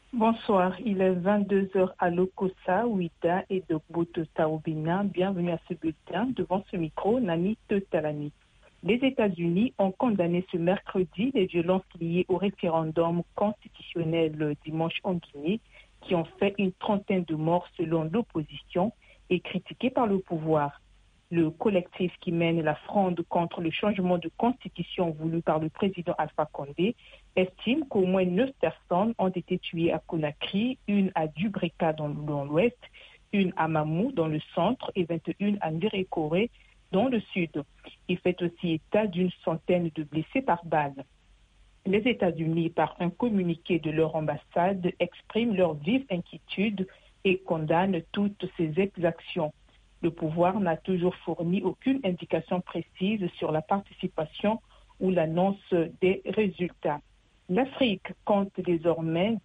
Bonsoir, il est 22 heures à Lokossa, Ouida et de Boto-Taobina. Bienvenue à ce bulletin. Devant ce micro, Nani Tetalani. Les États-Unis ont condamné ce mercredi les violences liées au référendum constitutionnel dimanche en Guinée, qui ont fait une trentaine de morts selon l'opposition et critiquées par le pouvoir. Le collectif qui mène la fronde contre le changement de constitution voulu par le président Alpha Condé estime qu'au moins 9 personnes ont été tuées à Conakry, une à Dubrika dans l'ouest, une à Mamou dans le centre et 21 à Ndérékoré dans le sud. Il fait aussi état d'une centaine de blessés par balle. Les États-Unis, par un communiqué de leur ambassade, expriment leur vive inquiétude et condamnent toutes ces exactions. Le pouvoir n'a toujours fourni aucune indication précise sur la participation ou l'annonce des résultats. L'Afrique compte désormais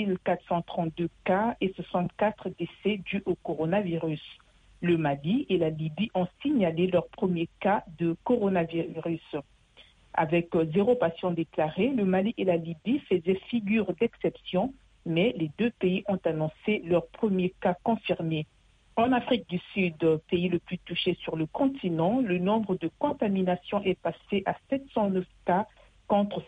2432 cas et 64 décès dus au coronavirus. Le Mali et la Libye ont signalé leur premier cas de coronavirus. Avec 0 patient déclaré, le Mali et la Libye faisaient figure d'exception, mais les deux pays ont annoncé leur premier cas confirmé. En Afrique du Sud, pays le plus touché sur le continent, le nombre de contaminations est passé à 709 cas contre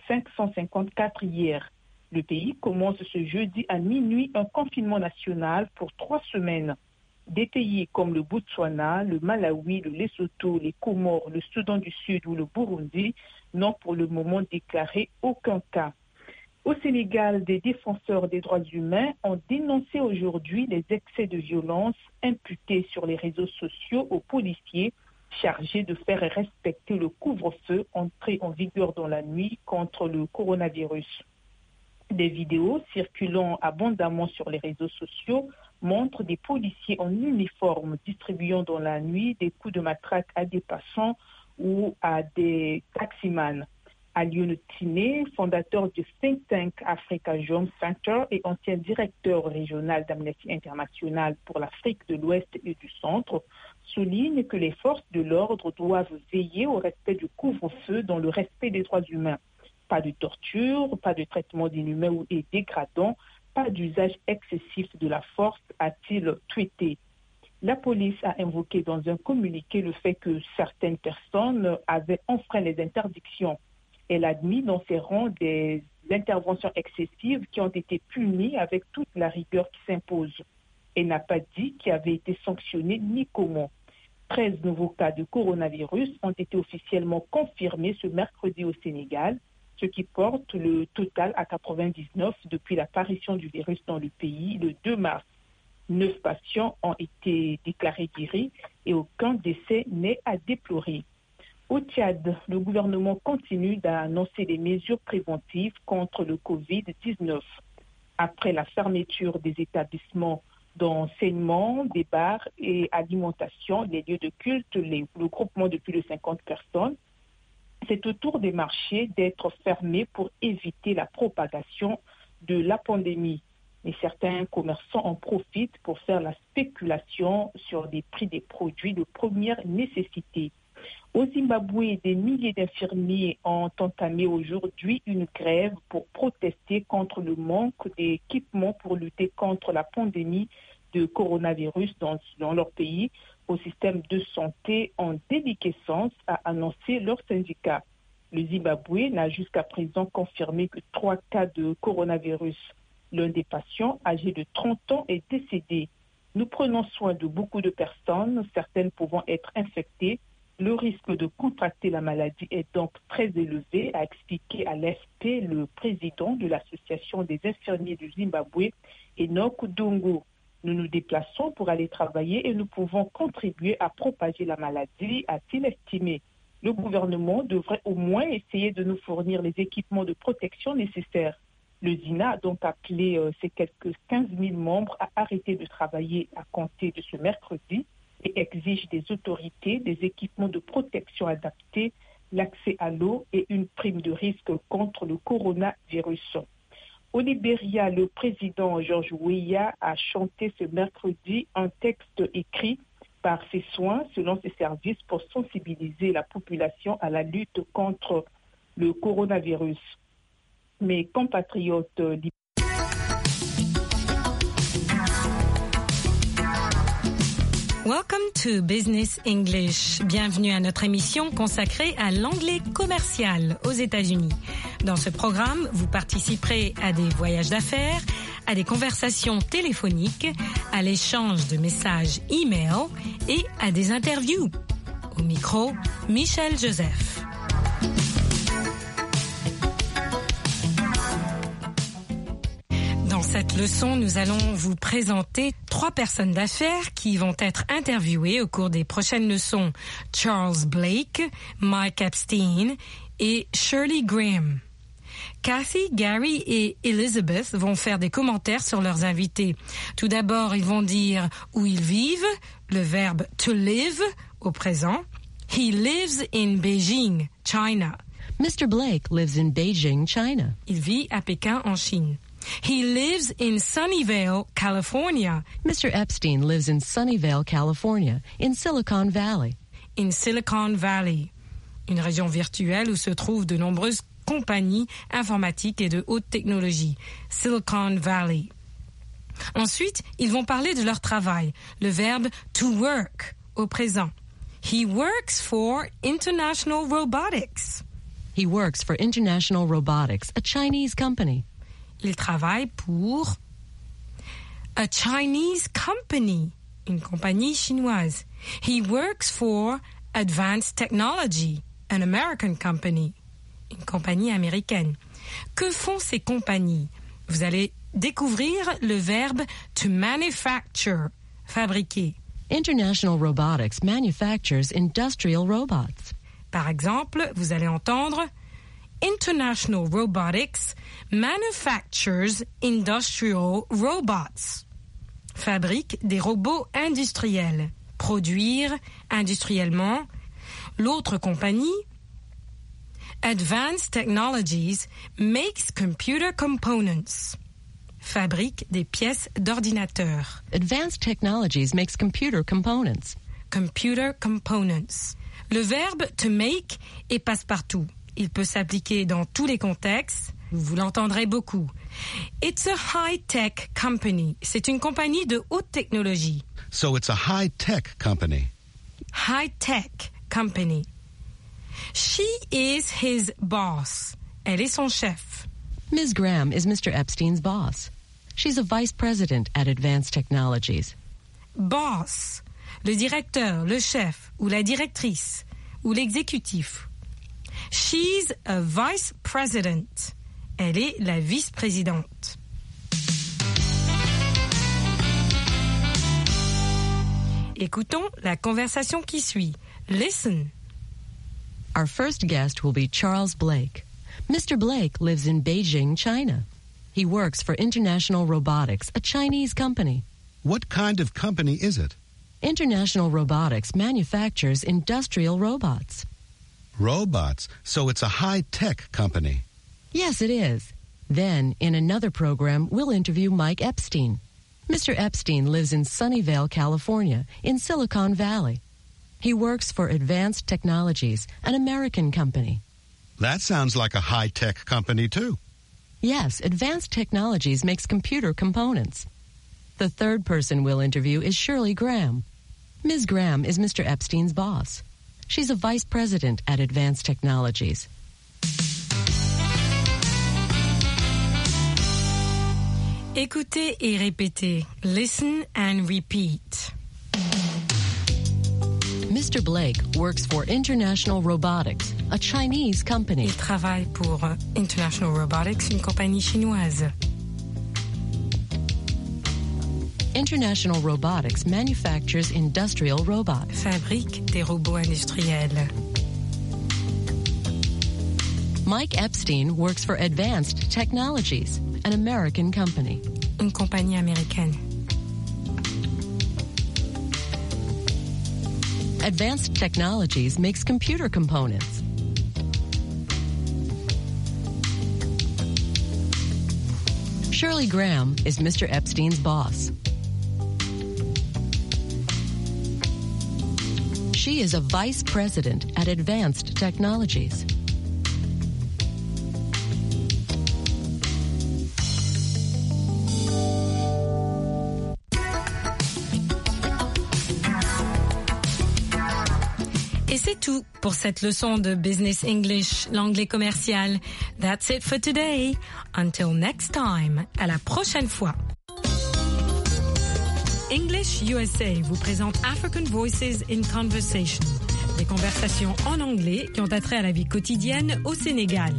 554 hier. Le pays commence ce jeudi à minuit un confinement national pour 3 semaines. Des pays comme le Botswana, le Malawi, le Lesotho, les Comores, le Soudan du Sud ou le Burundi n'ont pour le moment déclaré aucun cas. Au Sénégal, des défenseurs des droits humains ont dénoncé aujourd'hui les excès de violence imputés sur les réseaux sociaux aux policiers chargés de faire respecter le couvre-feu entré en vigueur dans la nuit contre le coronavirus. Des vidéos circulant abondamment sur les réseaux sociaux montrent des policiers en uniforme distribuant dans la nuit des coups de matraque à des passants ou à des taximans. Alioune Tiné, fondateur du think tank Africa Jom Center et ancien directeur régional d'Amnesty International pour l'Afrique de l'Ouest et du Centre, souligne que les forces de l'ordre doivent veiller au respect du couvre-feu dans le respect des droits humains. Pas de torture, pas de traitement d'inhumain et dégradant, pas d'usage excessif de la force, a-t-il tweeté. La police a invoqué dans un communiqué le fait que certaines personnes avaient enfreint les interdictions. Elle a admis dans ses rangs des interventions excessives qui ont été punies avec toute la rigueur qui s'impose. Elle n'a pas dit qui avait été sanctionné ni comment. 13 nouveaux cas de coronavirus ont été officiellement confirmés ce mercredi au Sénégal, ce qui porte le total à 99 depuis l'apparition du virus dans le pays le 2 mars. 9 patients ont été déclarés guéris et aucun décès n'est à déplorer. Au Tchad, le gouvernement continue d'annoncer des mesures préventives contre le Covid-19. Après la fermeture des établissements d'enseignement, des bars et alimentation, les lieux de culte, le groupement de plus de 50 personnes, c'est au tour des marchés d'être fermés pour éviter la propagation de la pandémie. Et certains commerçants en profitent pour faire la spéculation sur des prix des produits de première nécessité. Au Zimbabwe, des milliers d'infirmiers ont entamé aujourd'hui une grève pour protester contre le manque d'équipements pour lutter contre la pandémie de coronavirus dans leur pays. Au système de santé en déliquescence, a annoncé leur syndicat. Le Zimbabwe n'a jusqu'à présent confirmé que 3 cas de coronavirus. L'un des patients, âgé de 30 ans, est décédé. Nous prenons soin de beaucoup de personnes, certaines pouvant être infectées. Le risque de contracter la maladie est donc très élevé, a expliqué à l'AFP le président de l'Association des infirmiers du Zimbabwe, Enoch Dungu. Nous nous déplaçons pour aller travailler et nous pouvons contribuer à propager la maladie, a-t-il estimé. Le gouvernement devrait au moins essayer de nous fournir les équipements de protection nécessaires. Le ZINA a donc appelé ses quelques 15 000 membres à arrêter de travailler à compter de ce mercredi et exige des autorités des équipements de protection adaptés, l'accès à l'eau et une prime de risque contre le coronavirus. Au Libéria, le président George Weah a chanté ce mercredi un texte écrit par ses soins, selon ses services, pour sensibiliser la population à la lutte contre le coronavirus. Mes compatriotes Welcome to Business English. Bienvenue à notre émission consacrée à l'anglais commercial aux États-Unis. Dans ce programme, vous participerez à des voyages d'affaires, à des conversations téléphoniques, à l'échange de messages e-mail et à des interviews. Au micro, Michel Joseph. Dans cette leçon, nous allons vous présenter 3 personnes d'affaires qui vont être interviewées au cours des prochaines leçons. Charles Blake, Mike Epstein et Shirley Graham. Kathy, Gary et Elizabeth vont faire des commentaires sur leurs invités. Tout d'abord, ils vont dire où ils vivent, le verbe to live au présent. He lives in Beijing, China. Mr. Blake lives in Beijing, China. Il vit à Pékin, en Chine. He lives in Sunnyvale, California. Mr. Epstein lives in Sunnyvale, California, in Silicon Valley. In Silicon Valley, une région virtuelle où se trouvent de nombreuses compagnies informatiques et de haute technologie. Silicon Valley. Ensuite, ils vont parler de leur travail, le verbe to work au présent. He works for International Robotics. He works for International Robotics, a Chinese company. Il travaille pour a Chinese company, une compagnie chinoise. He works for Advanced Technology, an American company, une compagnie américaine. Que font ces compagnies? Vous allez découvrir le verbe to manufacture, fabriquer. International Robotics manufactures industrial robots. Par exemple, vous allez entendre International Robotics manufactures industrial robots. Fabrique des robots industriels. Produire industriellement. L'autre compagnie, Advanced Technologies, makes computer components. Fabrique des pièces d'ordinateur. Advanced Technologies makes computer components. Computer components. Le verbe to make est passe-partout. Il peut s'appliquer dans tous les contextes. Vous l'entendrez beaucoup. It's a high-tech company. C'est une compagnie de haute technologie. So it's a high-tech company. High-tech company. She is his boss. Elle est son chef. Ms. Graham is Mr. Epstein's boss. She's a vice president at Advanced Technologies. Boss. Le directeur, le chef, ou la directrice, ou l'exécutif. She's a vice president. Elle est la vice-présidente. Écoutons la conversation qui suit. Listen. Our first guest will be Charles Blake. Mr. Blake lives in Beijing, China. He works for International Robotics, a Chinese company. What kind of company is it? International Robotics manufactures industrial robots. Robots. So it's a high-tech company. Yes, it is. Then, in another program, we'll interview Mike Epstein. Mr. Epstein lives in Sunnyvale, California, in Silicon Valley. He works for Advanced Technologies, an American company. That sounds like a high-tech company, too. Yes, Advanced Technologies makes computer components. The third person we'll interview is Shirley Graham. Ms. Graham is Mr. Epstein's boss. She's a vice president at Advanced Technologies. Écoutez et répétez. Listen and repeat. Mr. Blake works for International Robotics, a Chinese company. Il travaille pour International Robotics, une compagnie chinoise. International Robotics manufactures industrial robots. Fabrique des robots industriels. Mike Epstein works for Advanced Technologies, an American company. Une compagnie américaine. Advanced Technologies makes computer components. Shirley Graham is Mr. Epstein's boss. She is a vice president at Advanced Technologies. Et c'est tout pour cette leçon de Business English, l'anglais commercial. That's it for today. Until next time. À la prochaine fois. English USA vous présente African Voices in Conversation. Des conversations en anglais qui ont attrait à la vie quotidienne au Sénégal.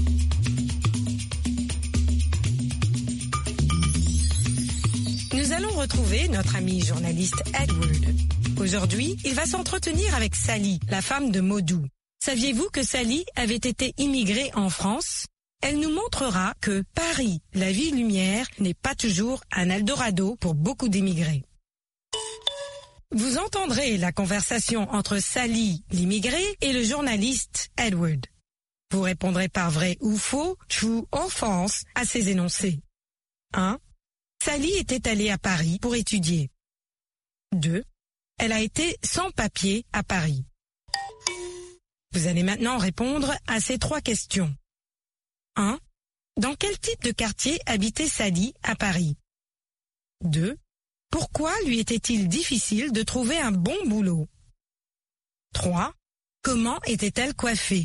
Nous allons retrouver notre ami journaliste Edward. Aujourd'hui, il va s'entretenir avec Sally, la femme de Modou. Saviez-vous que Sally avait été immigrée en France? Elle nous montrera que Paris, la ville lumière, n'est pas toujours un Eldorado pour beaucoup d'immigrés. Vous entendrez la conversation entre Sally, l'immigrée, et le journaliste Edward. Vous répondrez par vrai ou faux, true or false, à ces énoncés. 1. Sally était allée à Paris pour étudier. 2. Elle a été sans papier à Paris. Vous allez maintenant répondre à ces 3 questions. 1. Dans quel type de quartier habitait Sally à Paris? 2. Pourquoi lui était-il difficile de trouver un bon boulot? 3. Comment était-elle coiffée?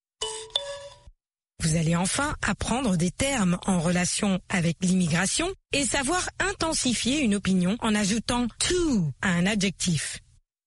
Vous allez enfin apprendre des termes en relation avec l'immigration et savoir intensifier une opinion en ajoutant to à un adjectif.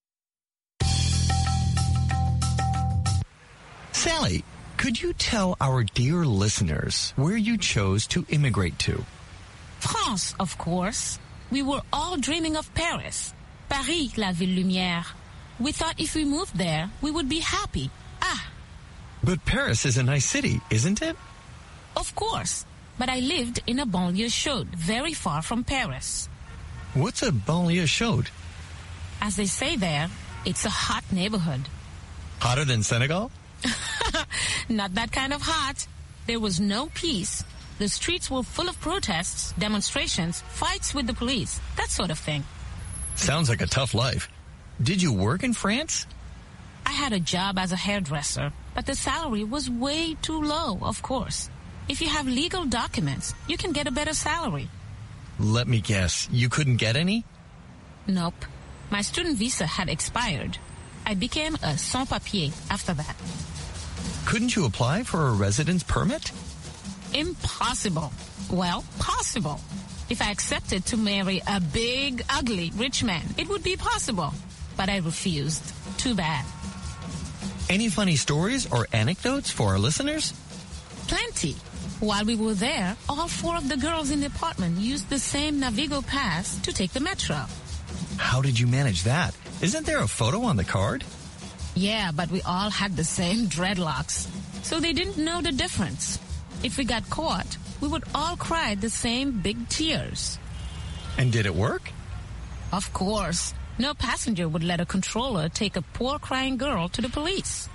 Sally, could you tell our dear listeners where you chose to immigrate to? France, of course. We were all dreaming of Paris. Paris, la ville lumière. We thought if we moved there, we would be happy. But Paris is a nice city, isn't it? Of course. But I lived in a banlieue chaude, very far from Paris. What's a banlieue chaude? As they say there, it's a hot neighborhood. Hotter than Senegal? Not that kind of hot. There was no peace. The streets were full of protests, demonstrations, fights with the police, that sort of thing. Sounds like a tough life. Did you work in France? I had a job as a hairdresser, but the salary was way too low, of course. If you have legal documents, you can get a better salary. Let me guess, you couldn't get any? Nope. My student visa had expired. I became a sans-papier after that. Couldn't you apply for a residence permit? Impossible. Well, possible. If I accepted to marry a big, ugly, rich man, it would be possible. But I refused. Too bad. Any funny stories or anecdotes for our listeners? Plenty. While we were there, all 4 of the girls in the apartment used the same Navigo pass to take the metro. How did you manage that? Isn't there a photo on the card? Yeah, but we all had the same dreadlocks. So they didn't know the difference. If we got caught, we would all cry the same big tears. And did it work? Of course. No passenger would let a controller take a poor crying girl to the police.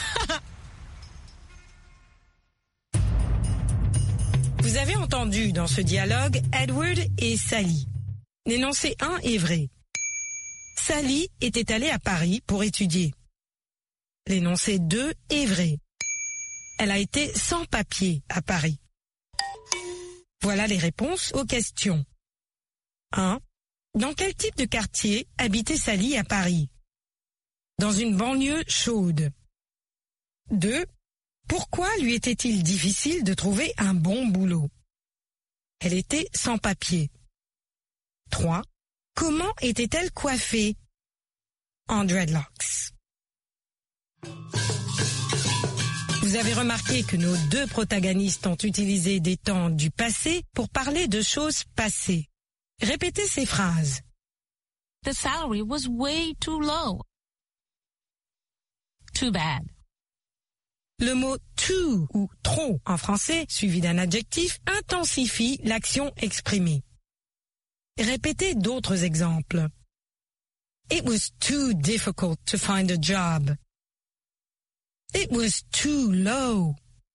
Vous avez entendu dans ce dialogue Edward et Sally. L'énoncé 1 est vrai. Sally était allée à Paris pour étudier. L'énoncé 2 est vrai. Elle a été sans papier à Paris. Voilà les réponses aux questions. 1. Dans quel type de quartier habitait Sally à Paris? Dans une banlieue chaude. 2. Pourquoi lui était-il difficile de trouver un bon boulot? Elle était sans papier. 3. Comment était-elle coiffée? En dreadlocks. Vous avez remarqué que nos 2 protagonistes ont utilisé des temps du passé pour parler de choses passées. Répétez ces phrases. The salary was way too low. Too bad. Le mot too ou trop en français, suivi d'un adjectif, intensifie l'action exprimée. Répétez d'autres exemples. It was too difficult to find a job. It was too low.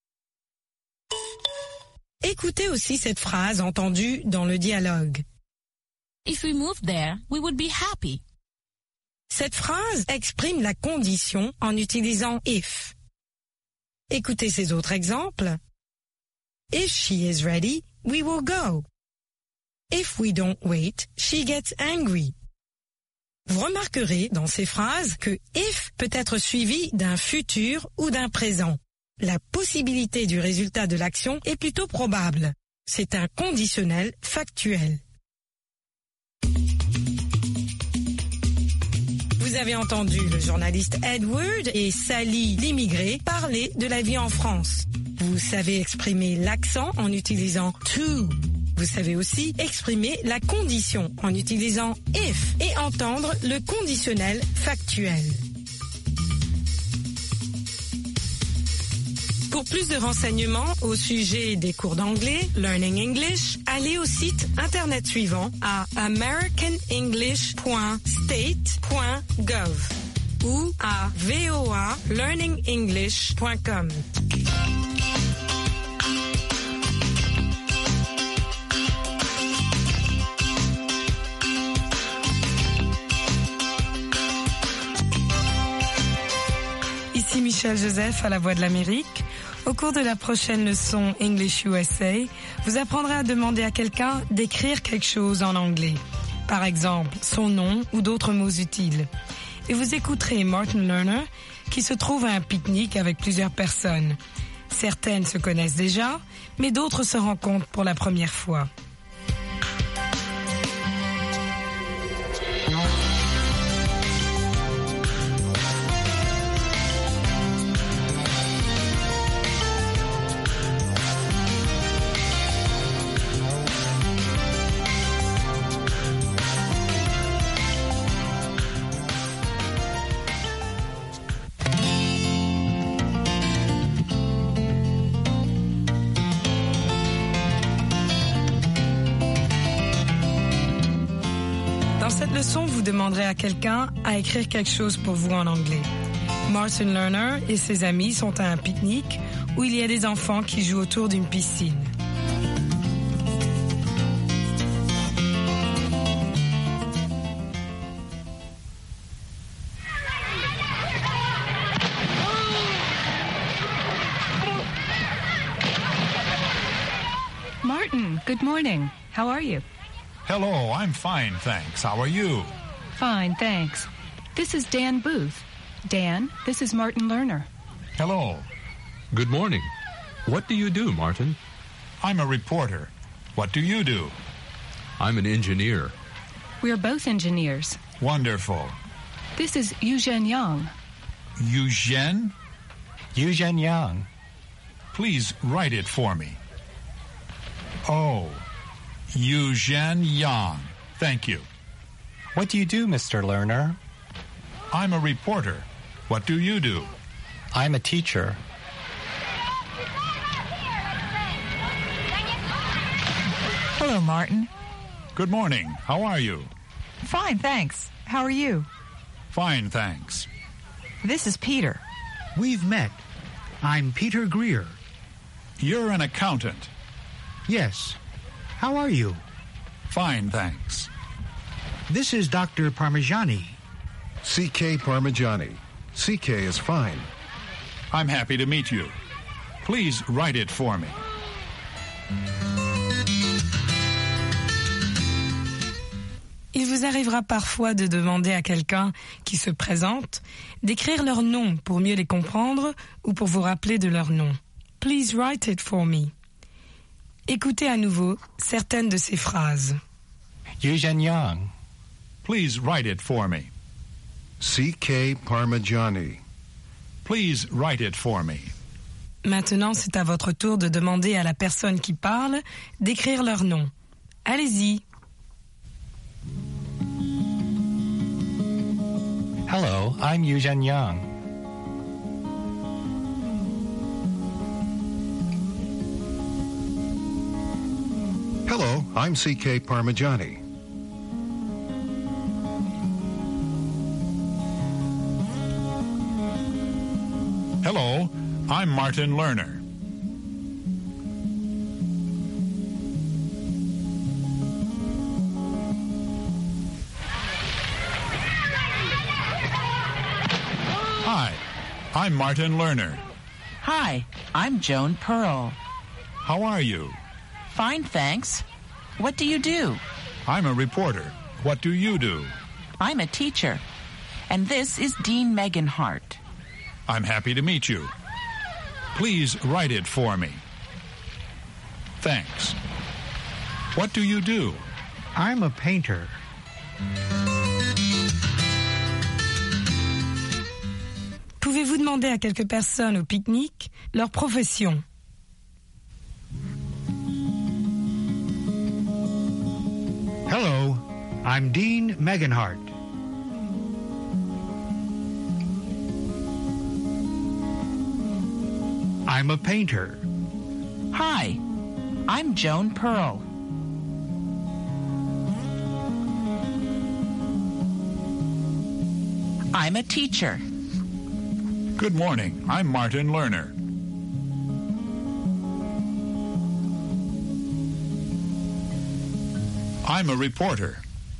Écoutez aussi cette phrase entendue dans le dialogue. If we moved there, we would be happy. Cette phrase exprime la condition en utilisant if. Écoutez ces autres exemples. If she is ready, we will go. If we don't wait, she gets angry. Vous remarquerez dans ces phrases que if peut être suivi d'un futur ou d'un présent. La possibilité du résultat de l'action est plutôt probable. C'est un conditionnel factuel. Vous avez entendu le journaliste Edward et Sally l'immigré parler de la vie en France. Vous savez exprimer l'accent en utilisant to. Vous savez aussi exprimer la condition en utilisant if et entendre le conditionnel factuel. Pour plus de renseignements au sujet des cours d'anglais, Learning English, allez au site internet suivant à americanenglish.state.gov ou à voalearningenglish.com. Ici Michel Joseph à la Voix de l'Amérique. Au cours de la prochaine leçon English USA, vous apprendrez à demander à quelqu'un d'écrire quelque chose en anglais. Par exemple, son nom ou d'autres mots utiles. Et vous écouterez Martin Lerner qui se trouve à un pique-nique avec plusieurs personnes. Certaines se connaissent déjà, mais d'autres se rencontrent pour la première fois. Vous demanderez à quelqu'un à écrire quelque chose pour vous en anglais. Martin Lerner et ses amis sont à un pique-nique où il y a des enfants qui jouent autour d'une piscine. Martin, good morning. How are you? Hello, I'm fine, thanks. How are you? Fine, thanks. This is Dan Booth. Dan, this is Martin Lerner. Hello. Good morning. What do you do, Martin? I'm a reporter. What do you do? I'm an engineer. We're both engineers. Wonderful. This is Eugene Yang. Eugene? Eugene Yang. Please write it for me. Oh, Eugene Yang. Thank you. What do you do, Mr. Lerner? I'm a reporter. What do you do? I'm a teacher. Hello, Martin. Good morning. How are you? Fine, thanks. How are you? Fine, thanks. This is Peter. We've met. I'm Peter Greer. You're an accountant. Yes. How are you? Fine, thanks. This is Dr. Parmigiani. C.K. Parmigiani. C.K. is fine. I'm happy to meet you. Please write it for me. Il vous arrivera parfois de demander à quelqu'un qui se présente d'écrire leur nom pour mieux les comprendre ou pour vous rappeler de leur nom. Please write it for me. Écoutez à nouveau certaines de ces phrases. Eugene Yang. Please write it for me. C.K. Parmigiani. Please write it for me. Maintenant, c'est à votre tour de demander à la personne qui parle d'écrire leur nom. Allez-y. Hello, I'm Eugene Yang. Hello, I'm C.K. Parmigiani. Hello, I'm Martin Lerner. Hi, I'm Martin Lerner. Hi, I'm Joan Pearl. How are you? Fine, thanks. What do you do? I'm a reporter. What do you do? I'm a teacher. And this is Dean Megan Hart. I'm happy to meet you. Please write it for me. Thanks. What do you do? I'm a painter. Pouvez-vous demander à quelques personnes au pique-nique leur profession? Hello, I'm Dean Meganhart. I'm a painter. Hi, I'm Joan Pearl. I'm a teacher. Good morning. I'm Martin Lerner. I'm a reporter.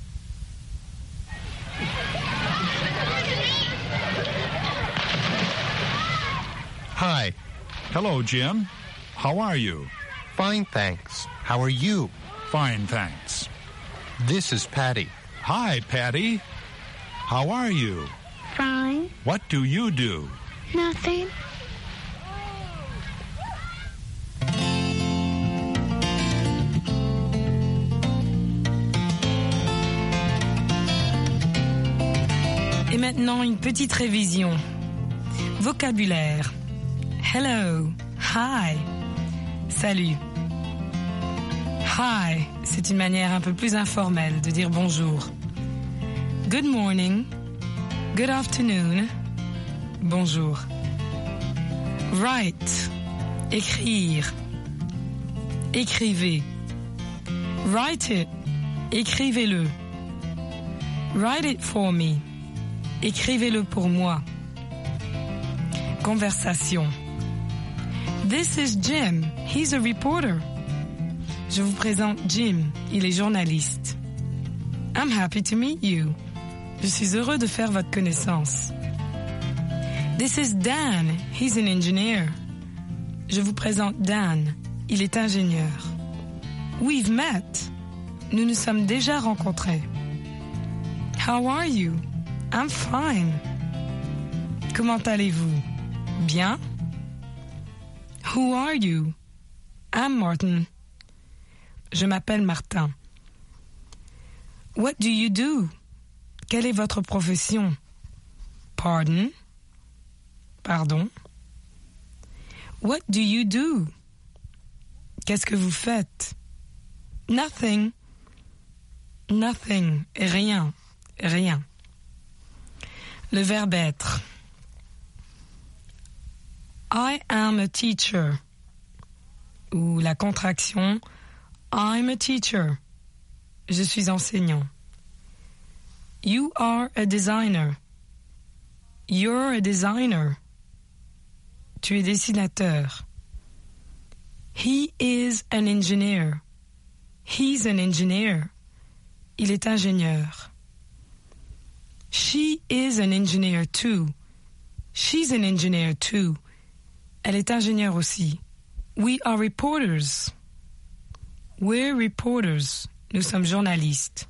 Hi. Hello, Jim. How are you? Fine, thanks. How are you? Fine, thanks. This is Patty. Hi, Patty. How are you? Fine. What do you do? Nothing. Et maintenant, une petite révision. Vocabulaire. Hello. Hi. Salut. Hi, c'est une manière un peu plus informelle de dire bonjour. Good morning. Good afternoon. Bonjour. Write. Écrire. Écrivez. Write it. Écrivez-le. Write it for me. Écrivez-le pour moi. Conversation. This is Jim. He's a reporter. Je vous présente Jim. Il est journaliste. I'm happy to meet you. Je suis heureux de faire votre connaissance. This is Dan. He's an engineer. Je vous présente Dan. Il est ingénieur. We've met. Nous nous sommes déjà rencontrés. How are you? I'm fine. Comment allez-vous? Bien? Who are you? I'm Martin. Je m'appelle Martin. What do you do? Quelle est votre profession? Pardon? Pardon? What do you do? Qu'est-ce que vous faites? Nothing. Nothing. Rien. Rien. Le verbe être. I am a teacher. Ou la contraction I'm a teacher. Je suis enseignant. You are a designer. You're a designer. Tu es dessinateur. He is an engineer. He's an engineer. Il est ingénieur. She is an engineer too. She's an engineer too. Elle est ingénieure aussi. We are reporters. We're reporters. Nous sommes journalistes.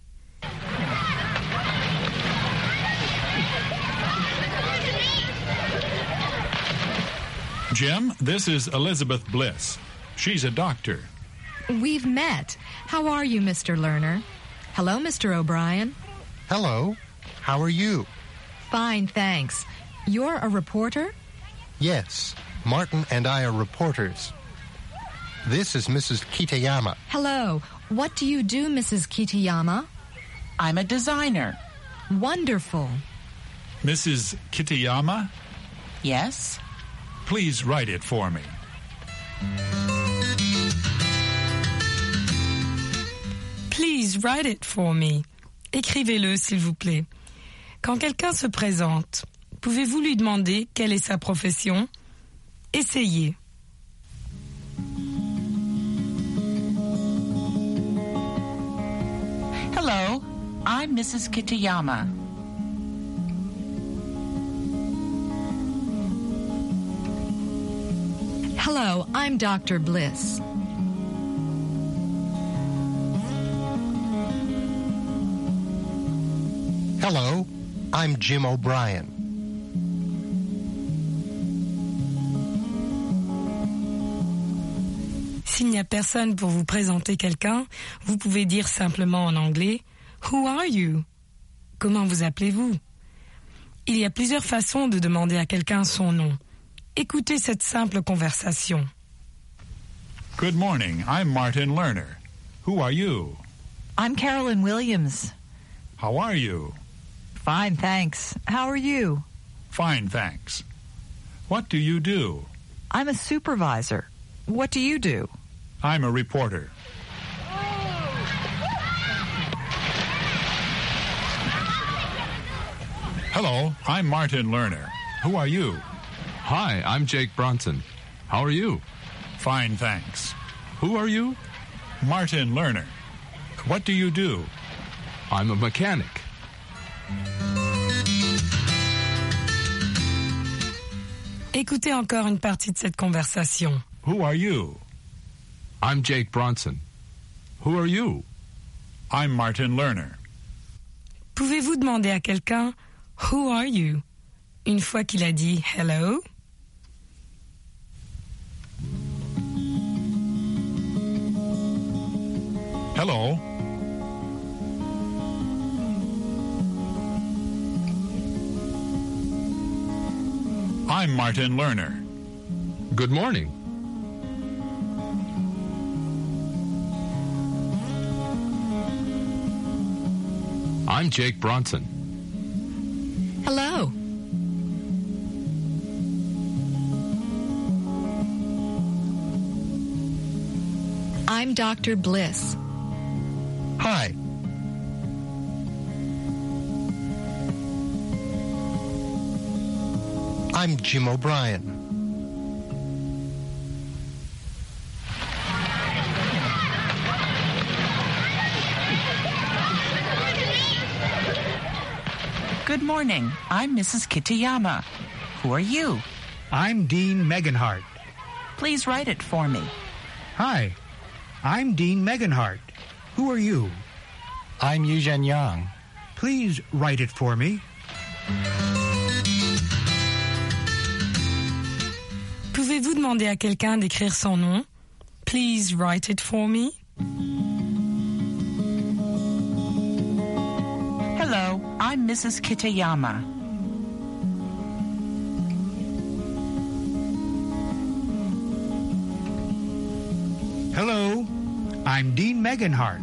Jim, this is Elizabeth Bliss. She's a doctor. We've met. How are you, Mr. Lerner? Hello, Mr. O'Brien. Hello. How are you? Fine, thanks. You're a reporter? Yes. Martin and I are reporters. This is Mrs. Kitayama. Hello. What do you do, Mrs. Kitayama? I'm a designer. Wonderful. Mrs. Kitayama? Yes? Please write it for me. Please write it for me. Écrivez-le, s'il vous plaît. Quand quelqu'un se présente, pouvez-vous lui demander quelle est sa profession? Essayez. Hello, I'm Mrs. Kitayama. Hello, I'm Dr. Bliss. Hello, I'm Jim O'Brien. S'il n'y a personne pour vous présenter quelqu'un, vous pouvez dire simplement en anglais « Who are you ?» Comment vous appelez-vous? Il y a plusieurs façons de demander à quelqu'un son nom. Écoutez cette simple conversation. Good morning. I'm Martin Lerner. Who are you? I'm Carolyn Williams. How are you? Fine, thanks. How are you? Fine, thanks. What do you do? I'm a supervisor. What do you do? I'm a reporter. Hello, I'm Martin Lerner. Who are you? Hi, I'm Jake Bronson. How are you? Fine, thanks. Who are you? Martin Lerner. What do you do? I'm a mechanic. Écoutez encore une partie de cette conversation. Who are you? I'm Jake Bronson. Who are you? I'm Martin Lerner. Pouvez-vous demander à quelqu'un « Who are you ?» une fois qu'il a dit « Hello » ? Hello. I'm Martin Lerner. Good morning. I'm Jake Bronson. Hello. I'm Dr. Bliss. Hi. I'm Jim O'Brien. Good morning. I'm Mrs. Kitayama. Who are you? I'm Dean Meganhart. Please write it for me. Hi, I'm Dean Meganhart. Who are you? I'm Yuzhen Yang. Please write it for me. Pouvez-vous demander à quelqu'un d'écrire son nom? Please write it for me. Hello, I'm Mrs. Kitayama. Hello, I'm Dean Meganhart.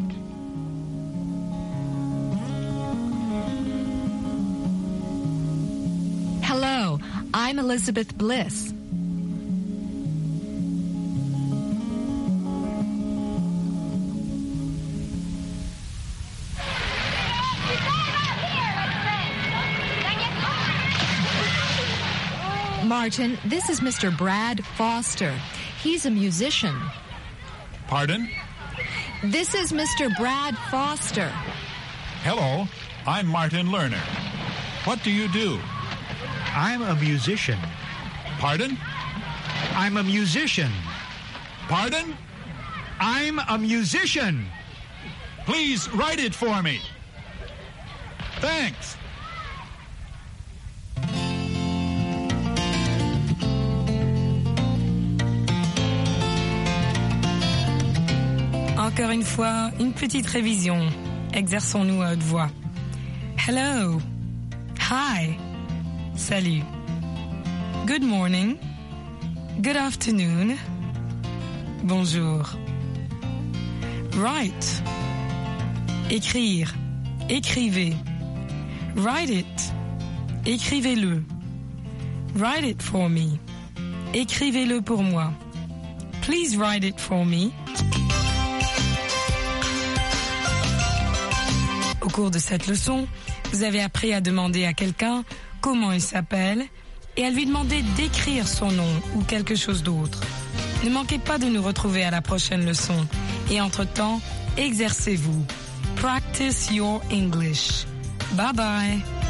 Hello, I'm Elizabeth Bliss. Martin, this is Mr. Brad Foster. He's a musician. Pardon? This is Mr. Brad Foster. Hello, I'm Martin Lerner. What do you do? I'm a musician. Pardon? I'm a musician. Pardon? I'm a musician. Please write it for me. Thanks. Encore une fois, une petite révision. Exerçons-nous à haute voix. Hello. Hi. Salut. Good morning. Good afternoon. Bonjour. Write. Écrire. Écrivez. Write it. Écrivez-le. Write it for me. Écrivez-le pour moi. Please write it for me. Au cours de cette leçon, vous avez appris à demander à quelqu'un comment il s'appelle et à lui demander d'écrire son nom ou quelque chose d'autre. Ne manquez pas de nous retrouver à la prochaine leçon. Et entre-temps, exercez-vous. Practice your English. Bye bye.